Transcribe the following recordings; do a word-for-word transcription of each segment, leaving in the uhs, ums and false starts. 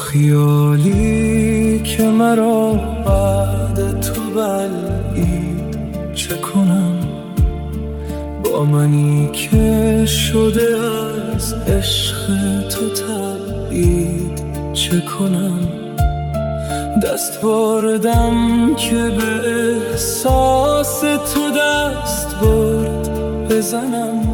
خیالی که مرا بعد تو بلعید، چه کنم با منی که شده از عشق تو تبعید، چه کنم دست بردم که به احساس تو دست برد بزنم،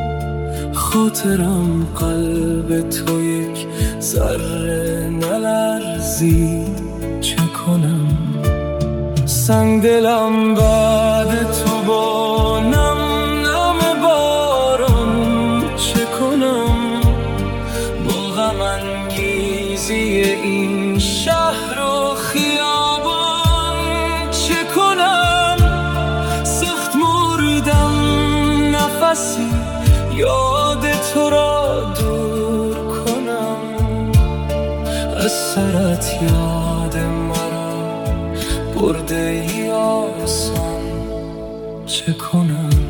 خاطرم قلب تو یک ذره نلرزید، چه کنم سنگ دلم بعد تو با نم نم باران، چه کنم با غم انگیزی این شهر و خیابان، چه کنم سخت مردم نفسی یاد تو را دور کنم، از سرت یاد مرا برده ای آسان، چه کنم